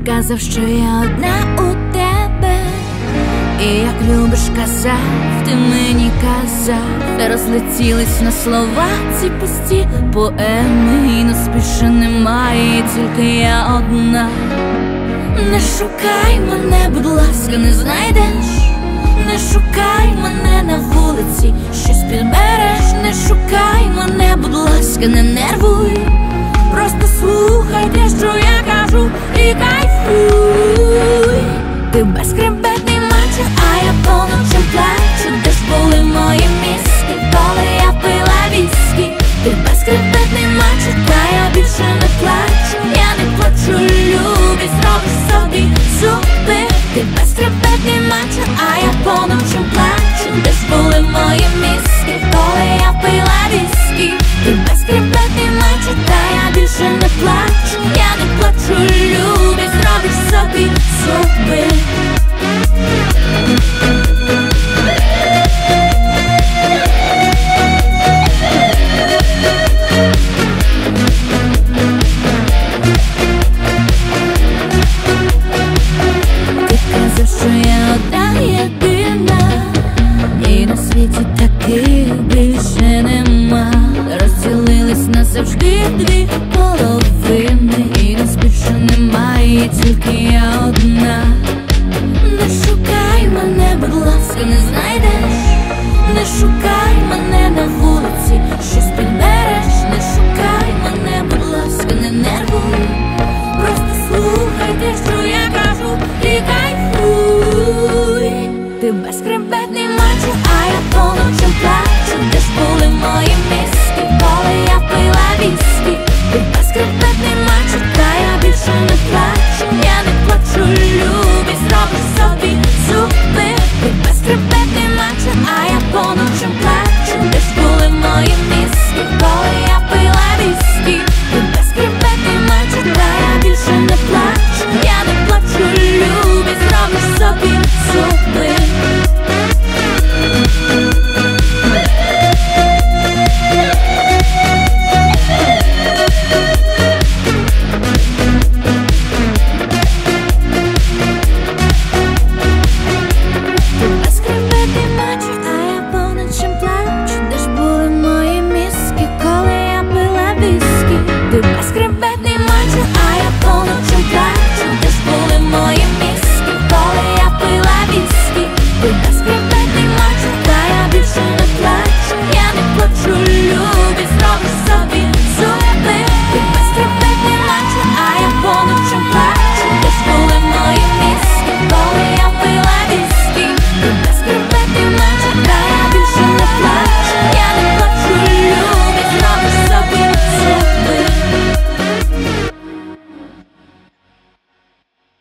казав, що я одна у тебе, і як любиш казав, ти мені казав. Розлетілись на слова ці пусті поеми, і нас більше немає, тільки я одна. Не шукай мене, будь ласка, не знайдеш. Не шукай мене на вулиці, щось підбереш. Не шукай мене, будь ласка, не нервуй. Просто слухай те, що я кажу, і кайфуй. Ти безхребетний мачо, а я по ночам плачу. Де ж були мої мізки, коли я пила віскі? Ти безхребетний мачо, та я більше не плачу. Я не плачу, любі, зробиш собі зуби. Ти безхребетний мачо, а я по ночам плачу. Де ж були мої мізки, коли я пила віскі? Ти безхребетний мачо, та я більше не плачу. Я не плачу, любі, зробиш собі зуби. Ти казав, що я одна єдина, і на світі таких більше нема. Розділились назавжди дві половини, і нас більше немає, тільки я одна. Не шукай мене, будь ласка, не знайдеш. Не шукай мене на вулиці, щось підбереш. Не шукай мене, будь ласка, не нервуй. Просто слухай те, що я кажу, і кайфуй. Ти без